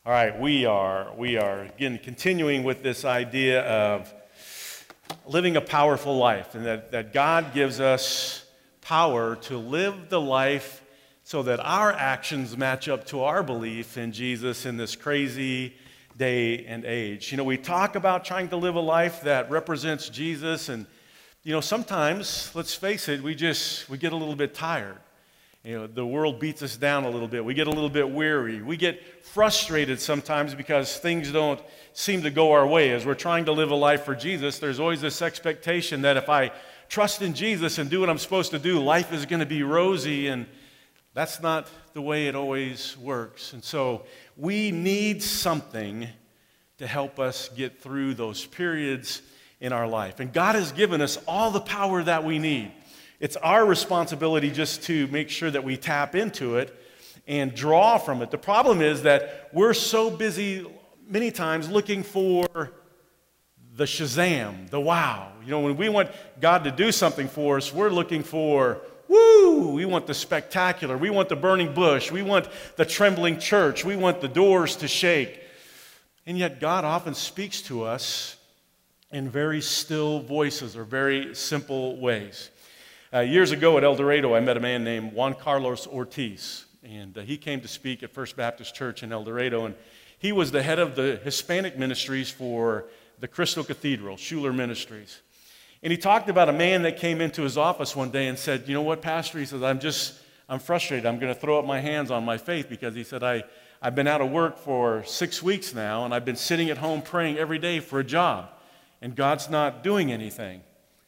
All right, we are again continuing with this idea of living a powerful life, and that God gives us power to live the life so that our actions match up to our belief in Jesus in this crazy day and age. You know, we talk about trying to live a life that represents Jesus, and sometimes, let's face it, we get a little bit tired. The world beats us down a little bit. We get a little bit weary. We get frustrated sometimes because things don't seem to go our way. As we're trying to live a life for Jesus, there's always this expectation that if I trust in Jesus and do what I'm supposed to do, life is going to be rosy, and that's not the way it always works. And so we need something to help us get through those periods in our life. And God has given us all the power that we need. It's our responsibility just to make sure that we tap into it and draw from it. The problem is that we're so busy many times looking for the Shazam, the wow. When we want God to do something for us, we're looking for, woo! We want the spectacular. We want the burning bush. We want the trembling church. We want the doors to shake. And yet God often speaks to us in very still voices or very simple ways. Years ago at El Dorado, I met a man named Juan Carlos Ortiz, and he came to speak at First Baptist Church in El Dorado, and he was the head of the Hispanic ministries for the Crystal Cathedral, Schuler Ministries. And he talked about a man that came into his office one day and said, "You know what, Pastor?" He said, I'm frustrated. I'm going to throw up my hands on my faith because he said, I've been out of work for 6 weeks now, and I've been sitting at home praying every day for a job, and God's not doing anything.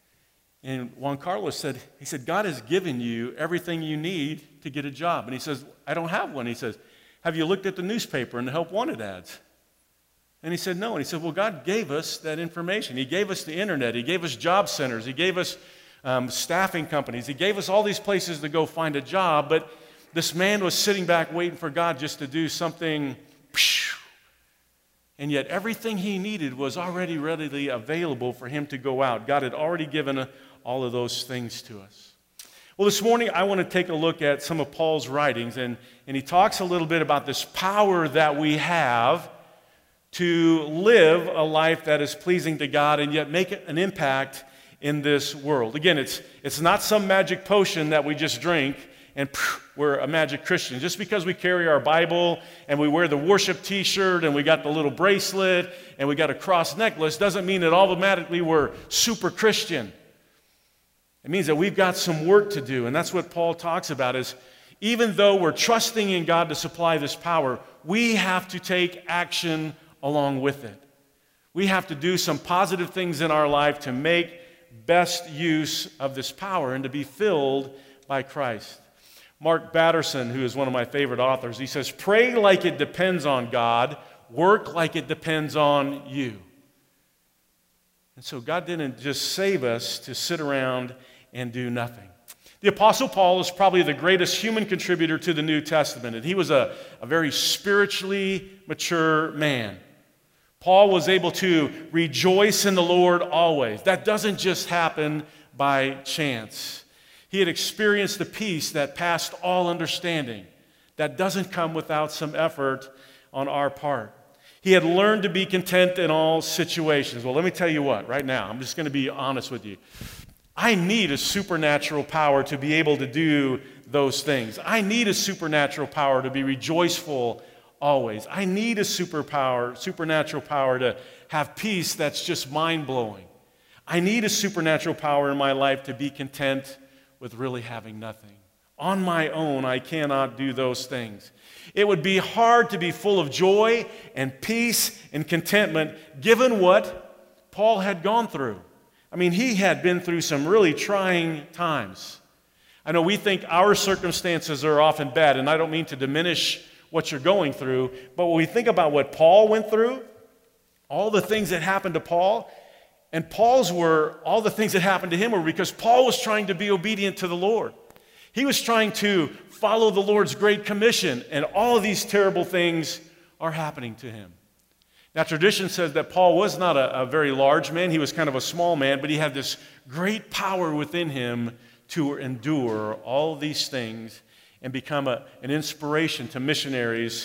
And Juan Carlos said, God has given you everything you need to get a job. And he says, I don't have one. He says, have you looked at the newspaper and the help wanted ads? And he said, no. And he said, well, God gave us that information. He gave us the internet. He gave us job centers. He gave us staffing companies. He gave us all these places to go find a job. But this man was sitting back waiting for God just to do something. And yet everything he needed was already readily available for him to go out. God had already given all of those things to us. Well, this morning I want to take a look at some of Paul's writings, and he talks a little bit about this power that we have to live a life that is pleasing to God and yet make an impact in this world. Again, it's not some magic potion that we just drink and we're a magic Christian. Just because we carry our Bible and we wear the worship t-shirt and we got the little bracelet and we got a cross necklace doesn't mean that automatically we're super Christian. It means that we've got some work to do, and that's what Paul talks about is even though we're trusting in God to supply this power, we have to take action along with it. We have to do some positive things in our life to make best use of this power and to be filled by Christ. Mark Batterson, who is one of my favorite authors, he says, pray like it depends on God, work like it depends on you. And so God didn't just save us to sit around and do nothing. The Apostle Paul is probably the greatest human contributor to the New Testament, and he was a very spiritually mature man. Paul was able to rejoice in the Lord always. That doesn't just happen by chance. He had experienced the peace that passed all understanding. That doesn't come without some effort on our part. He had learned to be content in all situations. Well, let me tell you what, right now, I'm just going to be honest with you. I need a supernatural power to be able to do those things. I need a supernatural power to be rejoiceful always. I need a supernatural power to have peace that's just mind-blowing. I need a supernatural power in my life to be content with really having nothing. On my own, I cannot do those things. It would be hard to be full of joy and peace and contentment given what Paul had gone through. I mean, he had been through some really trying times. I know we think our circumstances are often bad, and I don't mean to diminish what you're going through, but when we think about what Paul went through, all the things that happened to Paul, and all the things that happened to him were because Paul was trying to be obedient to the Lord. He was trying to follow the Lord's great commission, and all of these terrible things are happening to him. Now, tradition says that Paul was not a very large man. He was kind of a small man, but he had this great power within him to endure all these things and become an inspiration to missionaries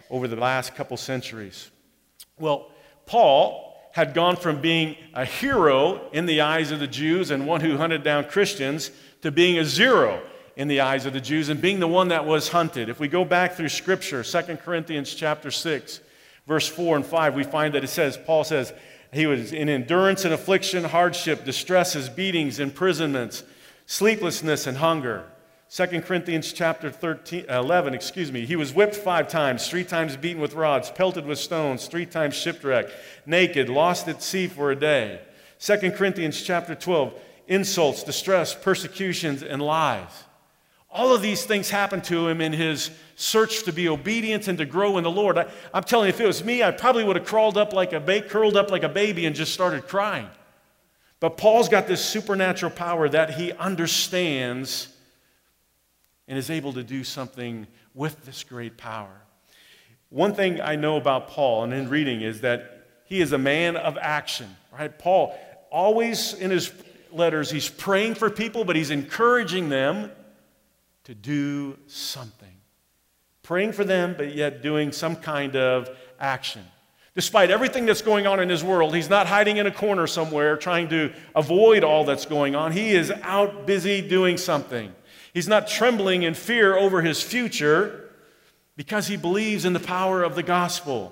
over the last couple centuries. Well, Paul had gone from being a hero in the eyes of the Jews and one who hunted down Christians to being a zero in the eyes of the Jews and being the one that was hunted. If we go back through Scripture, 2 Corinthians chapter 6, verse 4 and 5, we find that Paul says, he was in endurance and affliction, hardship, distresses, beatings, imprisonments, sleeplessness, and hunger. 2 Corinthians chapter 11, he was whipped 5 times, 3 times beaten with rods, pelted with stones, 3 times shipwrecked, naked, lost at sea for a day. 2 Corinthians chapter 12, insults, distress, persecutions, and lies. All of these things happened to him in his search to be obedient and to grow in the Lord. I'm telling you, if it was me, I probably would have curled up like a baby and just started crying. But Paul's got this supernatural power that he understands and is able to do something with this great power. One thing I know about Paul and in reading is that he is a man of action, right? Paul, always in his letters, he's praying for people, but he's encouraging them to do something. Praying for them, but yet doing some kind of action. Despite everything that's going on in his world, he's not hiding in a corner somewhere trying to avoid all that's going on. He is out busy doing something. He's not trembling in fear over his future because he believes in the power of the gospel.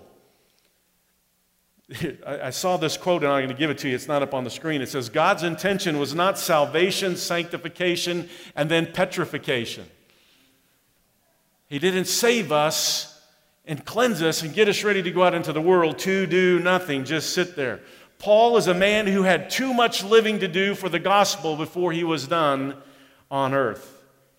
I saw this quote and I'm going to give it to you. It's not up on the screen. It says, God's intention was not salvation, sanctification, and then petrification. He didn't save us and cleanse us and get us ready to go out into the world to do nothing, just sit there. Paul is a man who had too much living to do for the gospel before he was done on earth.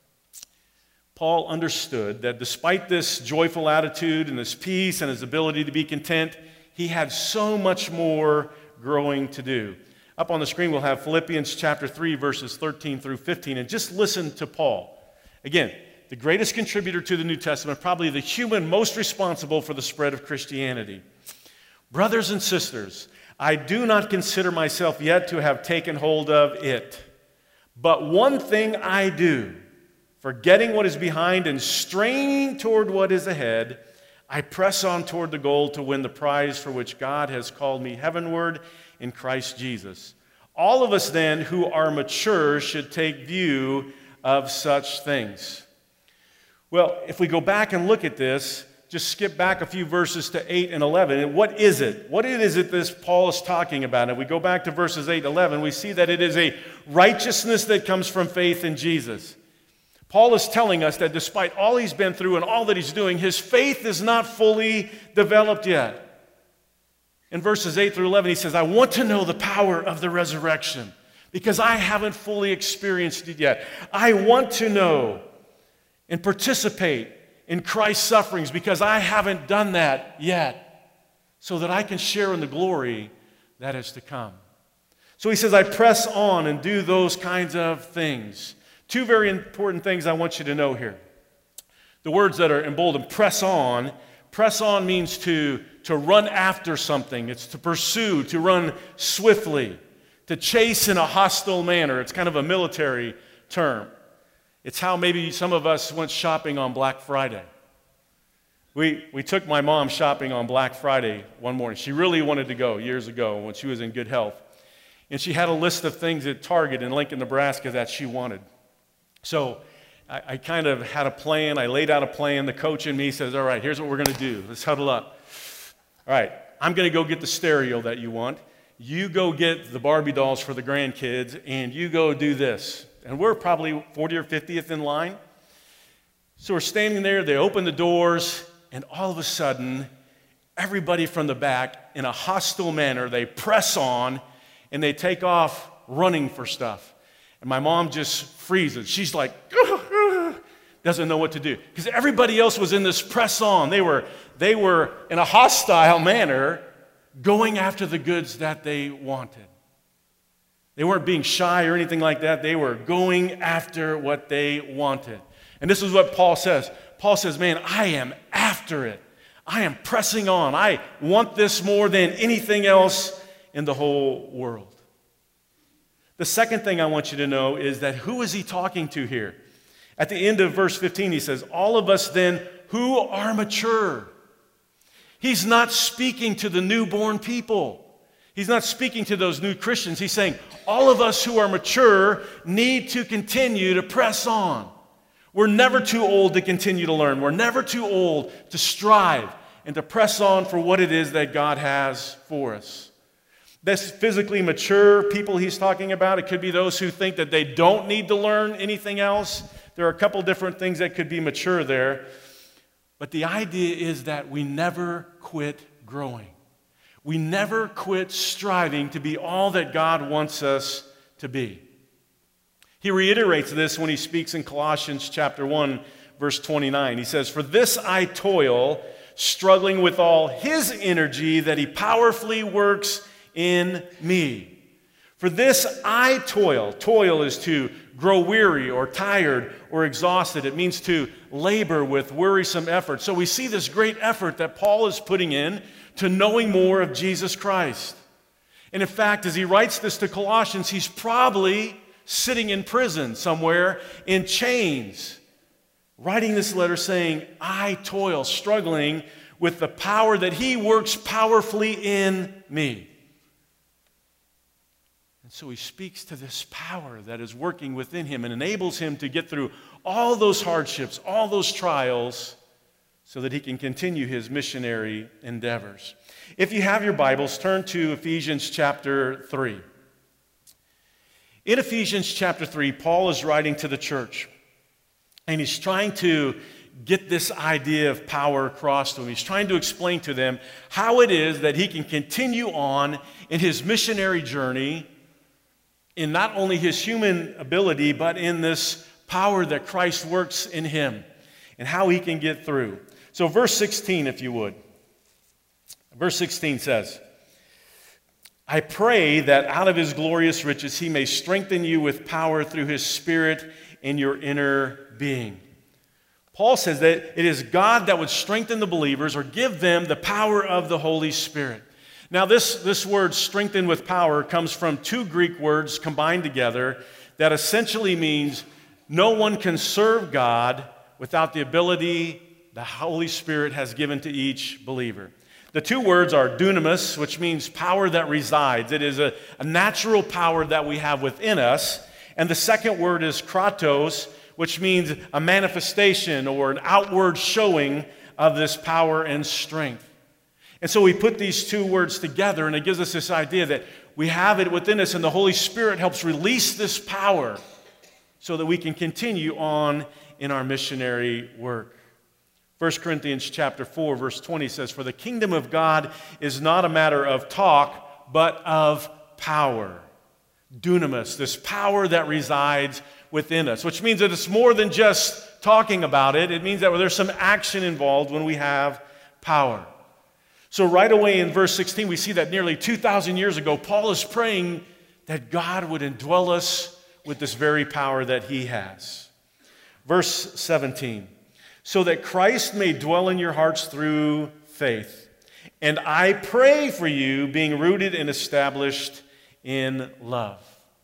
Paul understood that despite this joyful attitude and this peace and his ability to be content, he had so much more growing to do. Up on the screen, we'll have Philippians chapter 3, verses 13 through 15. And just listen to Paul. Again, the greatest contributor to the New Testament, probably the human most responsible for the spread of Christianity. Brothers and sisters, I do not consider myself yet to have taken hold of it. But one thing I do, forgetting what is behind and straining toward what is ahead, I press on toward the goal to win the prize for which God has called me heavenward in Christ Jesus. All of us then who are mature should take view of such things. Well, if we go back and look at this, just skip back a few verses to 8 and 11. And what is it? What is it this Paul is talking about? And we go back to verses 8 and 11, we see that it is a righteousness that comes from faith in Jesus. Paul is telling us that despite all he's been through and all that he's doing, his faith is not fully developed yet. In verses 8 through 11, he says, I want to know the power of the resurrection because I haven't fully experienced it yet. I want to know and participate in Christ's sufferings because I haven't done that yet, so that I can share in the glory that is to come. So he says, I press on and do those kinds of things. 2 very important things I want you to know here. The words that are emboldened, press on. Press on means to run after something. It's to pursue, to run swiftly, to chase in a hostile manner. It's kind of a military term. It's how maybe some of us went shopping on Black Friday. We took my mom shopping on Black Friday one morning. She really wanted to go years ago when she was in good health. And she had a list of things at Target in Lincoln, Nebraska that she wanted. So I kind of had a plan. I laid out a plan. The coach in me says, all right, here's what we're going to do. Let's huddle up. All right, I'm going to go get the stereo that you want. You go get the Barbie dolls for the grandkids, and you go do this. And we're probably 40 or 50th in line. So we're standing there. They open the doors, and all of a sudden, everybody from the back, in a hostile manner, they press on, and they take off running for stuff. And my mom just freezes. She's like, doesn't know what to do. Because everybody else was in this press on. They were in a hostile manner going after the goods that they wanted. They weren't being shy or anything like that. They were going after what they wanted. And this is what Paul says. Paul says, man, I am after it. I am pressing on. I want this more than anything else in the whole world. The second thing I want you to know is that who is he talking to here? At the end of verse 15, he says, all of us then who are mature. He's not speaking to the newborn people. He's not speaking to those new Christians. He's saying all of us who are mature need to continue to press on. We're never too old to continue to learn. We're never too old to strive and to press on for what it is that God has for us. This physically mature people he's talking about, it could be those who think that they don't need to learn anything else. There are a couple different things that could be mature there. But the idea is that we never quit growing. We never quit striving to be all that God wants us to be. He reiterates this when he speaks in Colossians chapter 1, verse 29. He says, "For this I toil, struggling with all his energy that he powerfully works in me. For this I toil." Toil is to grow weary or tired or exhausted. It means to labor with wearisome effort. So we see this great effort that Paul is putting in to knowing more of Jesus Christ. And in fact, as he writes this to Colossians, he's probably sitting in prison somewhere in chains, writing this letter saying, "I toil," struggling with the power that he works powerfully in me. And so he speaks to this power that is working within him and enables him to get through all those hardships, all those trials, so that he can continue his missionary endeavors. If you have your Bibles, turn to Ephesians chapter 3. In Ephesians chapter 3, Paul is writing to the church, and he's trying to get this idea of power across to them. He's trying to explain to them how it is that he can continue on in his missionary journey in not only his human ability, but in this power that Christ works in him, and how he can get through. So verse 16, if you would. Verse 16 says, "I pray that out of his glorious riches he may strengthen you with power through his Spirit in your inner being." Paul says that it is God that would strengthen the believers or give them the power of the Holy Spirit. Now this word strengthen with power comes from two Greek words combined together that essentially means no one can serve God without the ability the Holy Spirit has given to each believer. The two words are dunamis, which means power that resides. It is a natural power that we have within us. And the second word is kratos, which means a manifestation or an outward showing of this power and strength. And so we put these two words together, and it gives us this idea that we have it within us, and the Holy Spirit helps release this power so that we can continue on in our missionary work. 1 Corinthians chapter 4, verse 20 says, "For the kingdom of God is not a matter of talk, but of power." Dunamis, this power that resides within us, which means that it's more than just talking about it. It means that there's some action involved when we have power. So right away in verse 16, we see that nearly 2,000 years ago, Paul is praying that God would indwell us with this very power that he has. Verse 17, "So that Christ may dwell in your hearts through faith. And I pray for you, being rooted and established in love."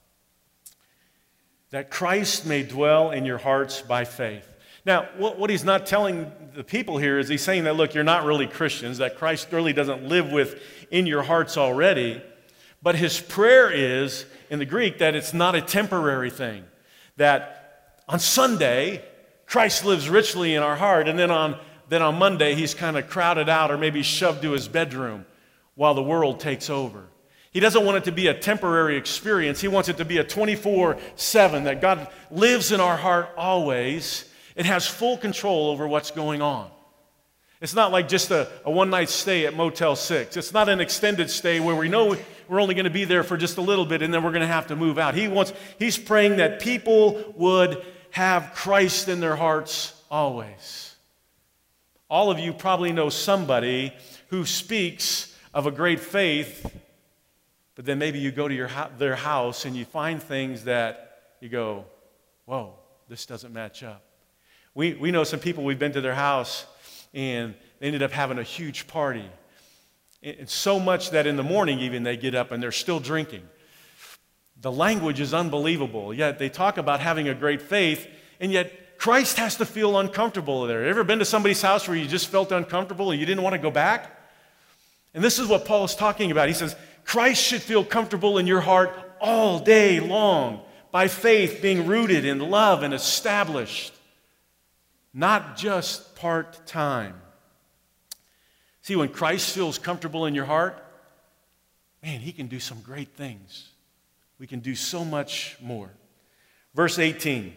That Christ may dwell in your hearts by faith. Now, what he's not telling the people here is he's saying that, look, you're not really Christians, that Christ really doesn't live within your hearts already. But his prayer is, in the Greek, that it's not a temporary thing. That on Sunday, Christ lives richly in our heart, and then on Monday, he's kind of crowded out or maybe shoved to his bedroom while the world takes over. He doesn't want it to be a temporary experience. He wants it to be a 24/7, that God lives in our heart always. It has full control over what's going on. It's not like just a one-night stay at Motel 6. It's not an extended stay where we know we're only going to be there for just a little bit and then we're going to have to move out. He's praying that people would have Christ in their hearts always. All of you probably know somebody who speaks of a great faith, but then maybe you go to their house and you find things that you go, whoa, this doesn't match up. We know some people, we've been to their house, and they ended up having a huge party. And so much that in the morning even they get up and they're still drinking. The language is unbelievable. Yet they talk about having a great faith, and yet Christ has to feel uncomfortable there. Ever been to somebody's house where you just felt uncomfortable and you didn't want to go back? And this is what Paul is talking about. He says, Christ should feel comfortable in your heart all day long, by faith being rooted in love and established, not just part-time. See, when Christ feels comfortable in your heart, man, he can do some great things. We can do so much more. Verse 18,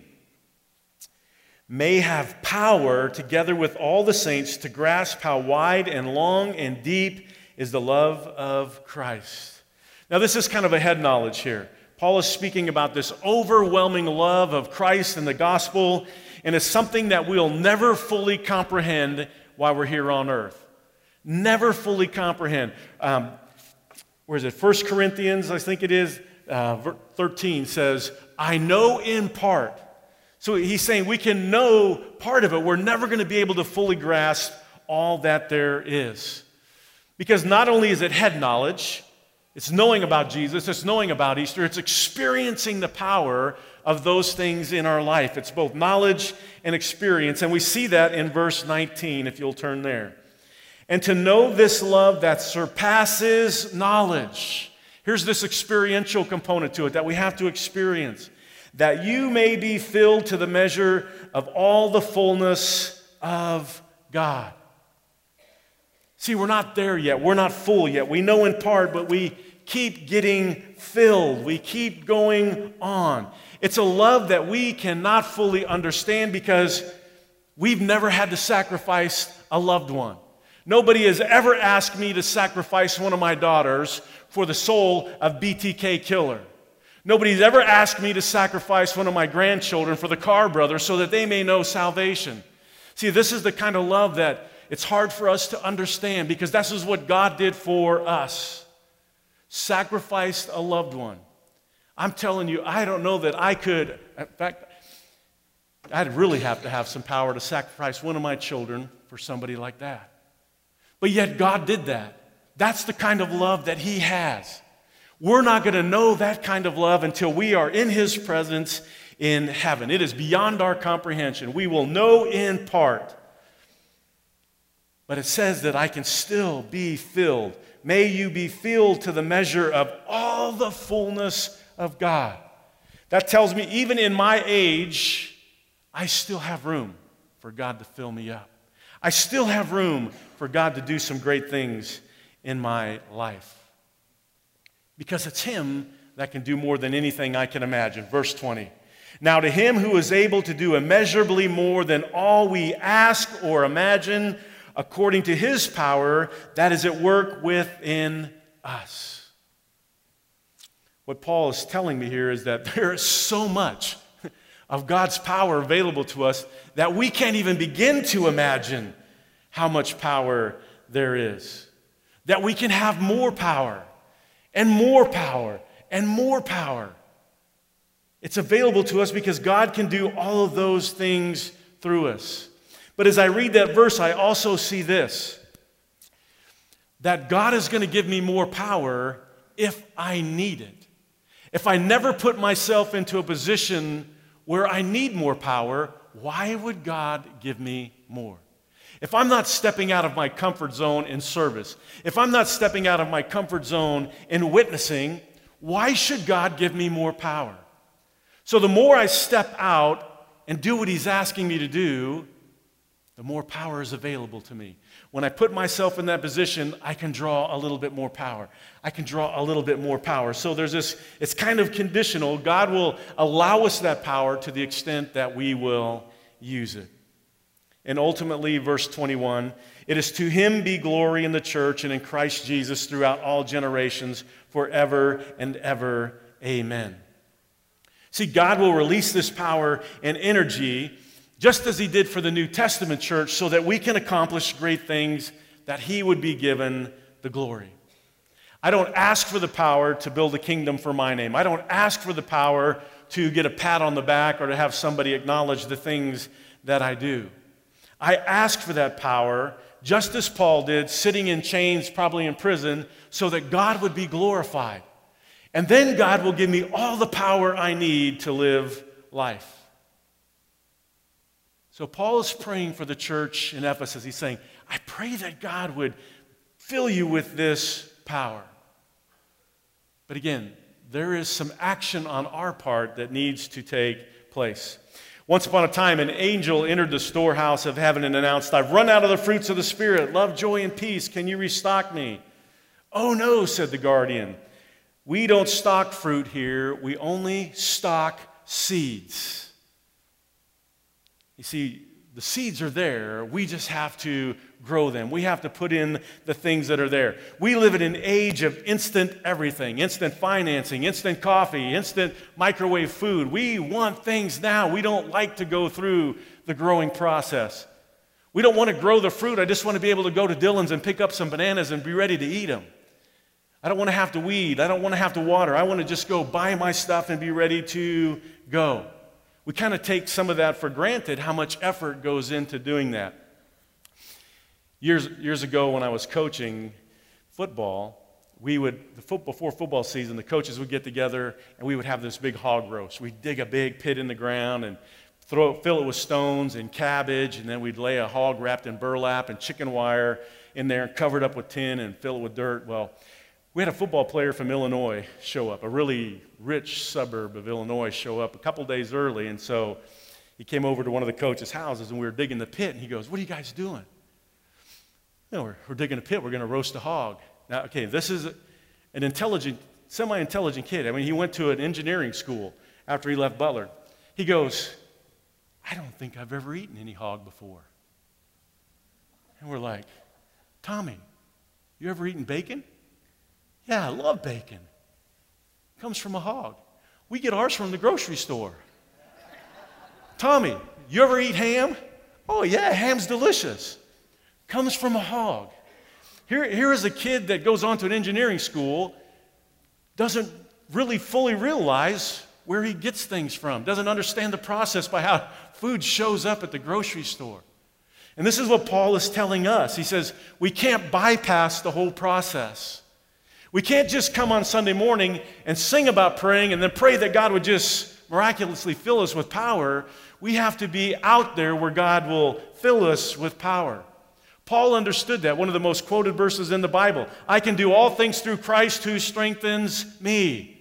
may have power together with all the saints to grasp how wide and long and deep is the love of Christ. Now, this is kind of a head knowledge here. Paul is speaking about this overwhelming love of Christ and the gospel, and it's something that we'll never fully comprehend while we're here on earth. Never fully comprehend. Where is it? 1 Corinthians, I think it is, 13 says, I know in part. So he's saying we can know part of it. We're never going to be able to fully grasp all that there is. Because not only is it head knowledge, it's knowing about Jesus, it's knowing about Easter, it's experiencing the power of those things in our life. It's both knowledge and experience, and we see that in verse 19, if you'll turn there. And to know this love that surpasses knowledge. Here's this experiential component to it that we have to experience. That you may be filled to the measure of all the fullness of God. See, we're not there yet. We're not full yet. We know in part, but we keep getting filled. We keep going on. It's a love that we cannot fully understand because we've never had to sacrifice a loved one. Nobody has ever asked me to sacrifice one of my daughters for the soul of BTK killer. Nobody's ever asked me to sacrifice one of my grandchildren for the Carr brothers so that they may know salvation. See, this is the kind of love that it's hard for us to understand because this is what God did for us. Sacrificed a loved one. I'm telling you, I don't know that I could. In fact, I'd really have to have some power to sacrifice one of my children for somebody like that. But yet God did that. That's the kind of love that He has. We're not going to know that kind of love until we are in His presence in heaven. It is beyond our comprehension. We will know in part. But it says that I can still be filled. May you be filled to the measure of all the fullness of God. That tells me even in my age, I still have room for God to fill me up. I still have room for God to do some great things in my life. Because it's Him that can do more than anything I can imagine. Verse 20. Now to Him who is able to do immeasurably more than all we ask or imagine, according to His power that is at work within us. What Paul is telling me here is that there is so much of God's power available to us that we can't even begin to imagine how much power there is. That we can have more power and more power and more power. It's available to us because God can do all of those things through us. But as I read that verse, I also see this, that God is going to give me more power if I need it. If I never put myself into a position where I need more power, why would God give me more? If I'm not stepping out of my comfort zone in service, if I'm not stepping out of my comfort zone in witnessing, why should God give me more power? So the more I step out and do what He's asking me to do, the more power is available to me. When I put myself in that position, I can draw a little bit more power. I can draw a little bit more power. So there's this, it's kind of conditional. God will allow us that power to the extent that we will use it. And ultimately, verse 21, it is to Him be glory in the church and in Christ Jesus throughout all generations, forever and ever. Amen. See, God will release this power and energy just as He did for the New Testament church, so that we can accomplish great things, that He would be given the glory. I don't ask for the power to build a kingdom for my name. I don't ask for the power to get a pat on the back or to have somebody acknowledge the things that I do. I ask for that power, just as Paul did, sitting in chains, probably in prison, so that God would be glorified. And then God will give me all the power I need to live life. So Paul is praying for the church in Ephesus. He's saying, I pray that God would fill you with this power. But again, there is some action on our part that needs to take place. Once upon a time, an angel entered the storehouse of heaven and announced, "I've run out of the fruits of the Spirit, love, joy, and peace. Can you restock me?" "Oh no," said the guardian. "We don't stock fruit here. We only stock seeds." You see, the seeds are there. We just have to grow them. We have to put in the things that are there. We live in an age of instant everything, instant financing, instant coffee, instant microwave food. We want things now. We don't like to go through the growing process. We don't want to grow the fruit. I just want to be able to go to Dillon's and pick up some bananas and be ready to eat them. I don't want to have to weed. I don't want to have to water. I want to just go buy my stuff and be ready to go. We kind of take some of that for granted, how much effort goes into doing that. Years ago when I was coaching football, before football season, the coaches would get together and we would have this big hog roast. We'd dig a big pit in the ground and fill it with stones and cabbage, and then we'd lay a hog wrapped in burlap and chicken wire in there, covered up with tin and fill it with dirt. Well, we had a football player from Illinois show up, a really rich suburb of Illinois show up a couple days early, and so he came over to one of the coaches' houses and we were digging the pit, and he goes, "What are you guys doing?" "No, we're digging a pit. We're going to roast a hog." Now, okay, this is an intelligent, semi-intelligent kid. I mean, he went to an engineering school after he left Butler. He goes, "I don't think I've ever eaten any hog before." And we're like, "Tommy, you ever eaten bacon?" "Yeah, I love bacon. It comes from a hog. We get ours from the grocery store." "Tommy, you ever eat ham?" "Oh, yeah, ham's delicious. Comes from a hog." Here is a kid that goes on to an engineering school, doesn't really fully realize where he gets things from, doesn't understand the process by how food shows up at the grocery store. And this is what Paul is telling us. He says, we can't bypass the whole process. We can't just come on Sunday morning and sing about praying and then pray that God would just miraculously fill us with power. We have to be out there where God will fill us with power. Paul understood that, one of the most quoted verses in the Bible. I can do all things through Christ who strengthens me.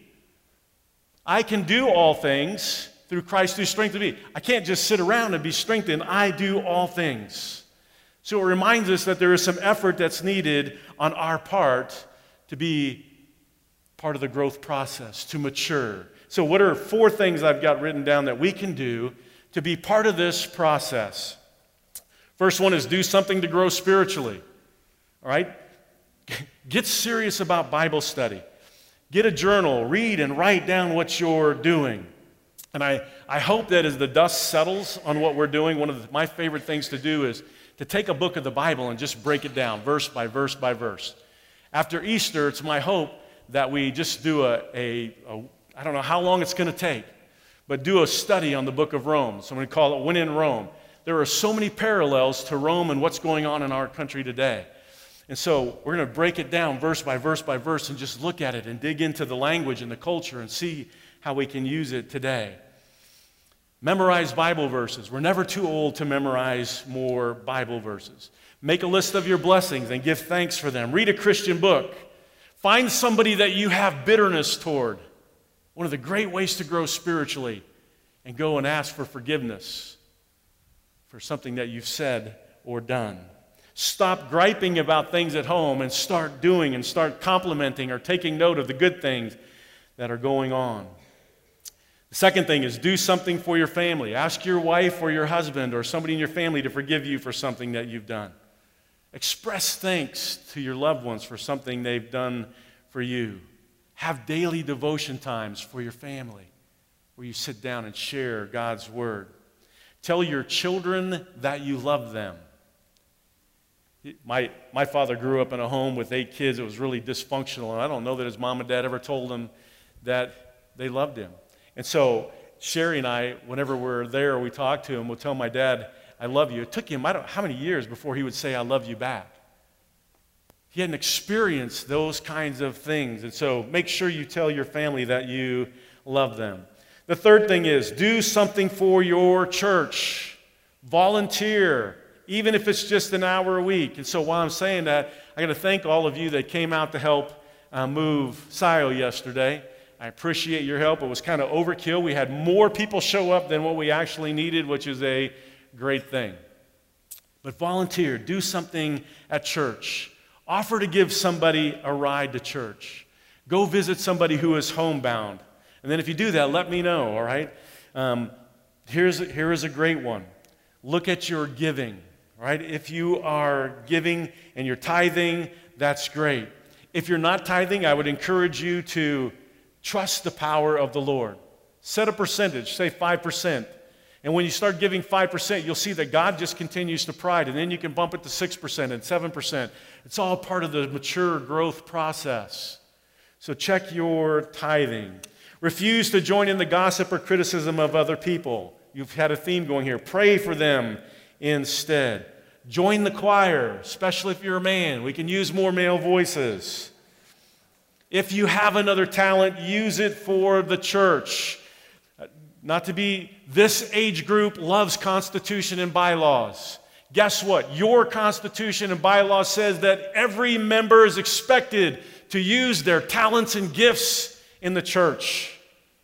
I can do all things through Christ who strengthens me. I can't just sit around and be strengthened. I do all things. So it reminds us that there is some effort that's needed on our part to be part of the growth process, to mature. So what are 4 things I've got written down that we can do to be part of this process? First one is do something to grow spiritually. All right? Get serious about Bible study. Get a journal, read and write down what you're doing. And I hope that as the dust settles on what we're doing, one of my favorite things to do is to take a book of the Bible and just break it down, verse by verse by verse. After Easter, it's my hope that we just do I don't know how long it's going to take, but do a study on the book of Rome. So I'm going to call it When in Rome. There are so many parallels to Rome and what's going on in our country today. And so we're going to break it down verse by verse by verse and just look at it and dig into the language and the culture and see how we can use it today. Memorize Bible verses. We're never too old to memorize more Bible verses. Make a list of your blessings and give thanks for them. Read a Christian book. Find somebody that you have bitterness toward. One of the great ways to grow spiritually, and go and ask for forgiveness for something that you've said or done. Stop griping about things at home and start doing and start complimenting or taking note of the good things that are going on. The second thing is do something for your family. Ask your wife or your husband or somebody in your family to forgive you for something that you've done. Express thanks to your loved ones for something they've done for you. Have daily devotion times for your family where you sit down and share God's word. Tell your children that you love them. My father grew up in a home with 8 kids. It was really dysfunctional, and I don't know that his mom and dad ever told him that they loved him. And so Sherry and I, whenever we're there or we talk to him, we'll tell my dad, I love you. It took him, I don't know how many years before he would say, I love you back. He hadn't experienced those kinds of things. And so make sure you tell your family that you love them. The third thing is do something for your church. Volunteer. even if it's just an hour a week. And so while I'm saying that, I got to thank all of you that came out to help move Scio yesterday. I appreciate your help. It was kind of overkill. We had more people show up than what we actually needed, which is a great thing. But volunteer, do something at church. Offer to give somebody a ride to church. Go visit somebody who is homebound. And then if you do that, let me know, all right? Here is a great one. Look at your giving, right? If you are giving and you're tithing, that's great. If you're not tithing, I would encourage you to trust the power of the Lord. Set a percentage, say 5%. And when you start giving 5%, you'll see that God just continues to provide. And then you can bump it to 6% and 7%. It's all part of the mature growth process. So check your tithing. Refuse to join in the gossip or criticism of other people. You've had a theme going here. Pray for them instead. Join the choir, especially if you're a man. We can use more male voices. If you have another talent, use it for the church. Not to be, this age group loves Constitution and bylaws. Guess what? Your Constitution and bylaws says that every member is expected to use their talents and gifts in the church.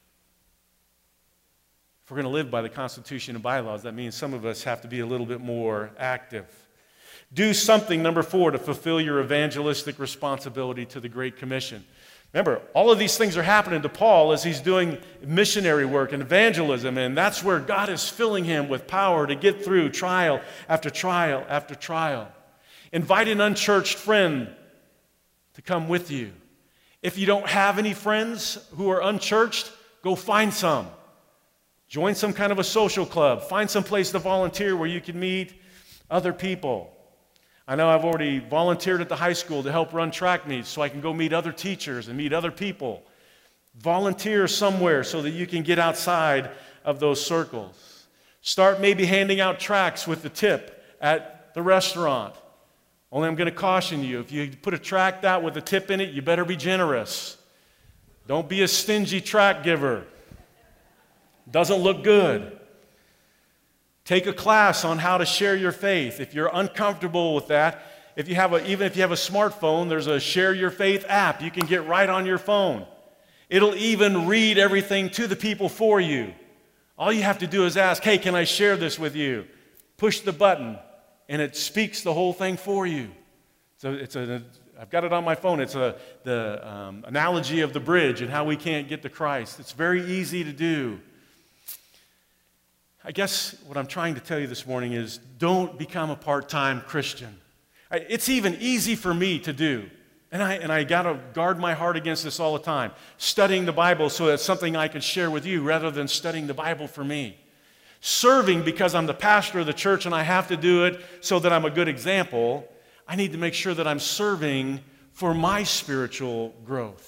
If we're going to live by the Constitution and bylaws, that means some of us have to be a little bit more active. Do something, number 4, to fulfill your evangelistic responsibility to the Great Commission. Remember, all of these things are happening to Paul as he's doing missionary work and evangelism, and that's where God is filling him with power to get through trial after trial after trial. Invite an unchurched friend to come with you. If you don't have any friends who are unchurched, go find some. Join some kind of a social club. Find some place to volunteer where you can meet other people. I know I've already volunteered at the high school to help run track meets so I can go meet other teachers and meet other people. Volunteer somewhere so that you can get outside of those circles. Start maybe handing out tracts with the tip at the restaurant. Only I'm going to caution you, if you put a tract out with a tip in it, you better be generous. Don't be a stingy tract giver. Doesn't look good. Take a class on how to share your faith. If you're uncomfortable with that, even if you have a smartphone, there's a Share Your Faith app you can get right on your phone. It'll even read everything to the people for you. All you have to do is ask, hey, can I share this with you? Push the button, and it speaks the whole thing for you. So I've got it on my phone. It's the analogy of the bridge and how we can't get to Christ. It's very easy to do. I guess what I'm trying to tell you this morning is don't become a part-time Christian. It's even easy for me to do. And I got to guard my heart against this all the time. Studying the Bible so that's something I can share with you rather than studying the Bible for me. Serving because I'm the pastor of the church and I have to do it so that I'm a good example. I need to make sure that I'm serving for my spiritual growth.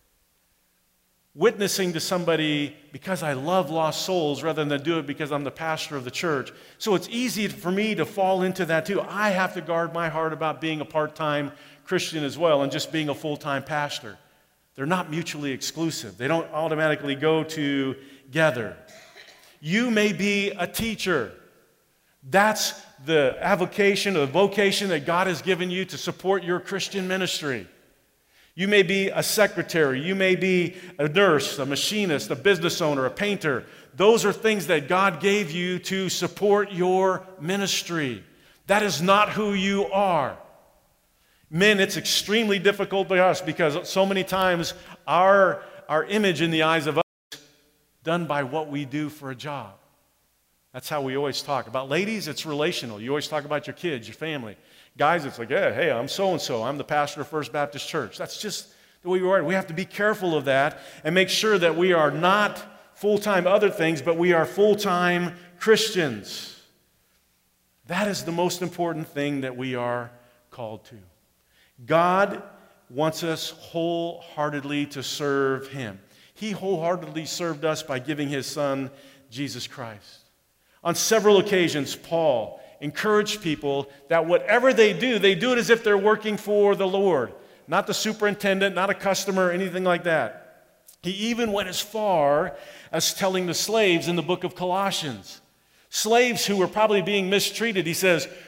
Witnessing to somebody because I love lost souls rather than do it because I'm the pastor of the church. So it's easy for me to fall into that too. I have to guard my heart about being a part-time Christian as well and just being a full-time pastor. They're not mutually exclusive. They don't automatically go together. You may be a teacher. That's the avocation or the vocation that God has given you to support your Christian ministry. You may be a secretary, you may be a nurse, a machinist, a business owner, a painter. Those are things that God gave you to support your ministry. That is not who you are. Men, it's extremely difficult for us because so many times our image in the eyes of others is done by what we do for a job. That's how we always talk. About ladies, it's relational. You always talk about your kids, your family. Guys, it's like, yeah, hey, I'm so-and-so. I'm the pastor of First Baptist Church. That's just the way we are. We have to be careful of that and make sure that we are not full-time other things, but we are full-time Christians. That is the most important thing that we are called to. God wants us wholeheartedly to serve Him. He wholeheartedly served us by giving His Son, Jesus Christ. On several occasions, Paul encouraged people that whatever they do it as if they're working for the Lord. Not the superintendent, not a customer, anything like that. He even went as far as telling the slaves in the book of Colossians, slaves who were probably being mistreated, he says,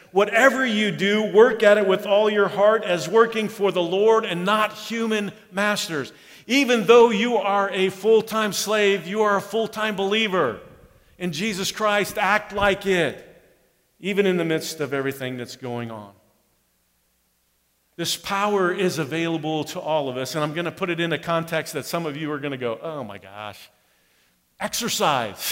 whatever you do, work at it with all your heart as working for the Lord and not human masters. Even though you are a full-time slave, you are a full-time believer in Jesus Christ. Act like it, even in the midst of everything that's going on. This power is available to all of us, and I'm going to put it in a context that some of you are going to go, oh my gosh, exercise.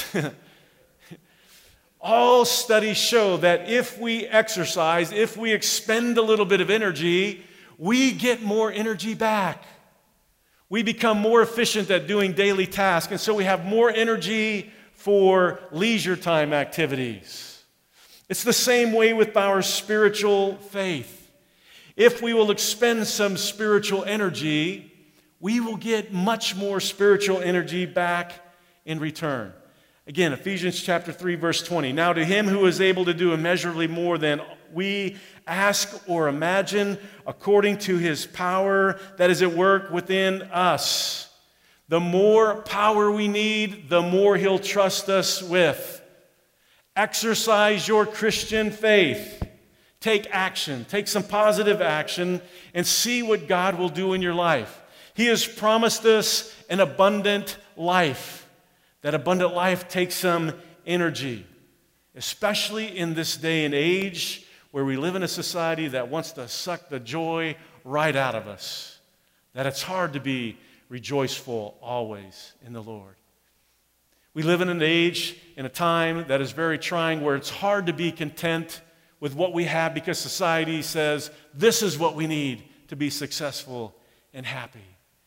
All studies show that if we exercise, if we expend a little bit of energy, we get more energy back. We become more efficient at doing daily tasks, and so we have more energy for leisure time activities. It's the same way with our spiritual faith. If we will expend some spiritual energy, we will get much more spiritual energy back in return. Again, Ephesians chapter 3, verse 20. Now to him who is able to do immeasurably more than we ask or imagine, according to his power that is at work within us. The more power we need, the more he'll trust us with. Exercise your Christian faith. Take action. Take some positive action and see what God will do in your life. He has promised us an abundant life. That abundant life takes some energy, especially in this day and age where we live in a society that wants to suck the joy right out of us. That it's hard to be rejoiceful always in the Lord. We live in an age, in a time that is very trying, where it's hard to be content with what we have because society says this is what we need to be successful and happy.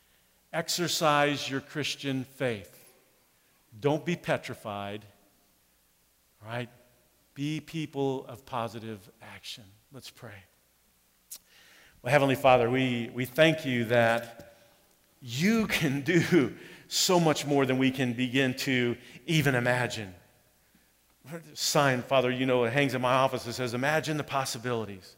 Exercise your Christian faith. Don't be petrified, right? Be people of positive action. Let's pray. Well, Heavenly Father, we thank you that you can do so much more than we can begin to even imagine. Sign, Father, you know, it hangs in my office that says, imagine the possibilities.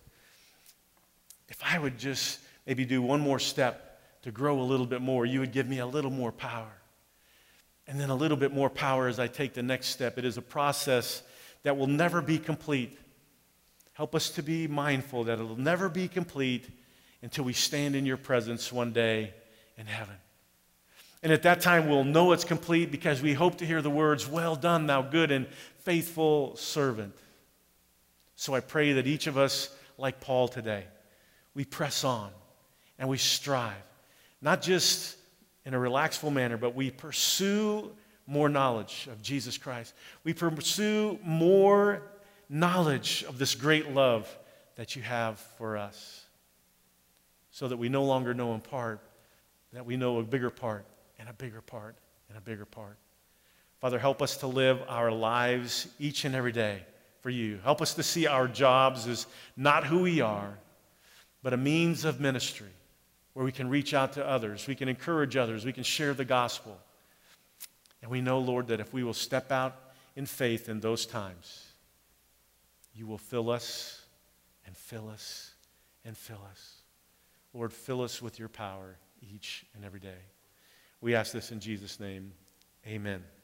If I would just maybe do one more step to grow a little bit more, you would give me a little more power. And then a little bit more power as I take the next step. It is a process that will never be complete. Help us to be mindful that it will never be complete until we stand in your presence one day in heaven. And at that time, we'll know it's complete because we hope to hear the words, well done, thou good and faithful servant. So I pray that each of us, like Paul today, we press on and we strive, not just in a relaxful manner, but we pursue more knowledge of Jesus Christ. We pursue more knowledge of this great love that you have for us, so that we no longer know in part, that we know a bigger part and a bigger part and a bigger part. Father, help us to live our lives each and every day for you. Help us to see our jobs as not who we are, but a means of ministry where we can reach out to others, we can encourage others, we can share the gospel. And we know, Lord, that if we will step out in faith in those times, you will fill us and fill us and fill us. Lord, fill us with your power each and every day. We ask this in Jesus' name. Amen.